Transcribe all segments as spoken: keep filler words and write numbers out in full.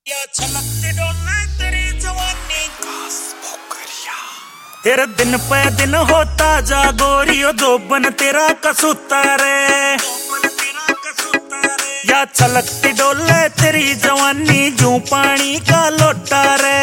या छलकती डोले तेरी जवानी घास पोखरिया तेरा दिन पे दिन होता जा गोरियो दोबन तेरा कसूता रे या छलकती डोले तेरी जवानी जू पानी का लोटा रे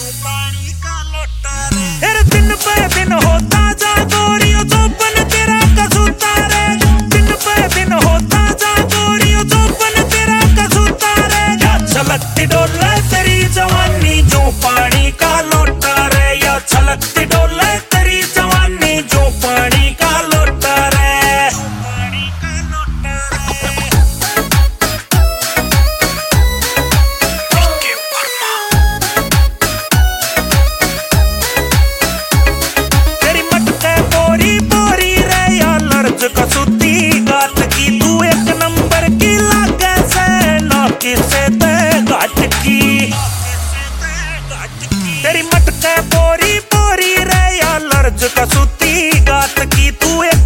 तेरा दिन पे दिन होता जा गोरियो दोबन तेरा कसूता रे दिन पे दिन होता जा गोरियो दोबन तेरा कसूता रे या छलकती डोले तेरी जवानी जो पानी का लोटा रे या छलकती डोले तेरी जवानी जो पानी का लोटा रे पानी का लोटा रे तेरी मटके बोरी बोरी रे या लर्ज कसूती गात की तू एक नंबर की लागे से ना किसे ते गाट की तेरी मटके बोरी बोरी रे या लर्ज कसूती गात की तू एक